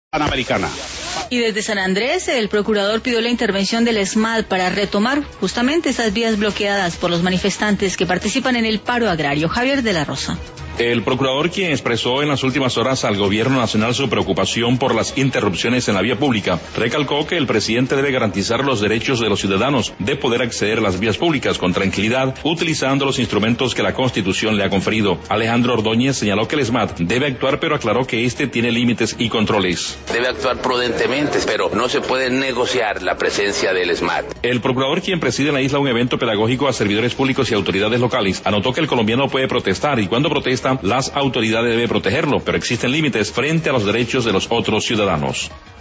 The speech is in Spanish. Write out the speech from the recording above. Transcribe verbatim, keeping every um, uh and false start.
Panamericana. Y desde San Andrés, el procurador pidió la intervención del ESMAD para retomar justamente esas vías bloqueadas por los manifestantes que participan en el paro agrario. Javier de la Rosa. El procurador, quien expresó en las últimas horas al gobierno nacional su preocupación por las interrupciones en la vía pública, recalcó que el presidente debe garantizar los derechos de los ciudadanos de poder acceder a las vías públicas con tranquilidad, utilizando los instrumentos que la Constitución le ha conferido. Alejandro Ordóñez señaló que el ESMAD debe actuar, pero aclaró que este tiene límites y controles. Debe actuar prudentemente, pero no se puede negociar la presencia del ESMAD. El procurador, quien preside en la isla un evento pedagógico a servidores públicos y autoridades locales, anotó que el colombiano puede protestar y cuando protesta, las autoridades deben protegerlo, pero existen límites frente a los derechos de los otros ciudadanos.